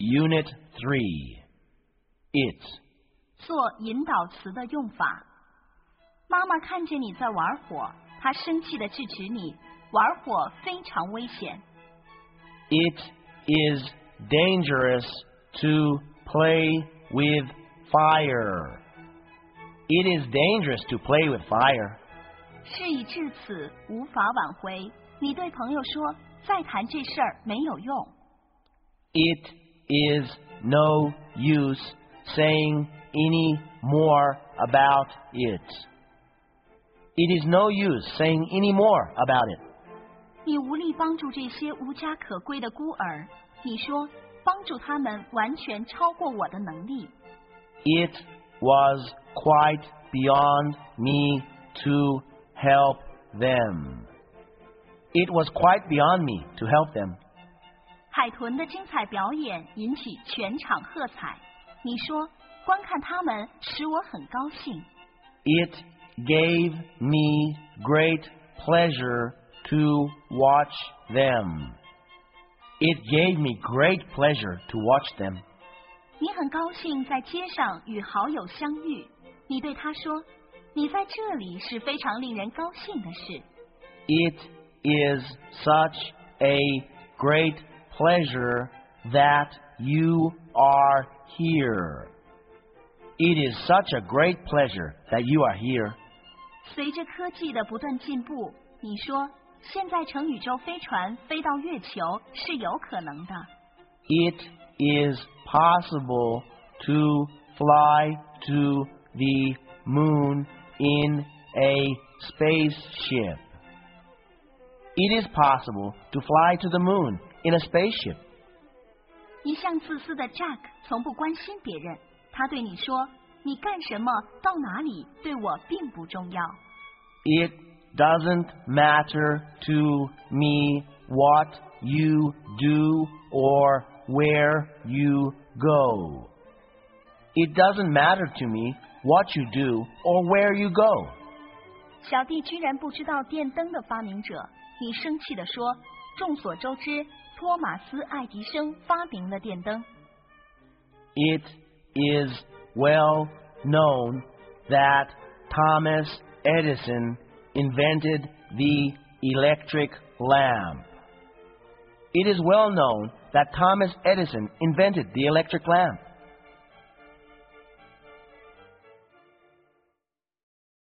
Unit 3. It's. 做引导词的用法。妈妈看见你在玩火，她生气地制止你，玩火非常危险。 It is dangerous to play with fire. It is dangerous to play with fire. 事已至此，无法挽回。你对朋友说，再谈这事儿没有用。 It is no use saying any more about it. It is no use saying any more about it. 你无力帮助这些无家可归的孤儿，你说帮助他们完全超过我的能力。 It was quite beyond me to help them. It was quite beyond me to help them. 海豚的精彩表演引起全场喝彩，你说观看他们使我很高兴。 It gave me great pleasure to watch them. It gave me great pleasure to watch them. 你很高兴在街上与好友相遇，你对他说，你在这里是非常令人高兴的事。 It is such a great pleasure that you are here. It is such a great pleasure that you are here. 随着科技的不断进步，你说现在乘宇宙飞船飞到月球是有可能的。 It is possible to fly to the moon in a spaceship. It is possible to fly to the moon in a spaceship. 一向自私的 Jack 从不关心别人，他对你说，你干什么到哪里对我并不重要。 It doesn't matter to me what you do or where you go. It doesn't matter to me what you do or where you go. 小弟居然不知道电灯的发明者，你生气地说，众所周知，托马斯·爱迪生发明了电灯。 It is well known that Thomas Edison invented the electric lamp. It is well known that Thomas Edison invented the electric lamp.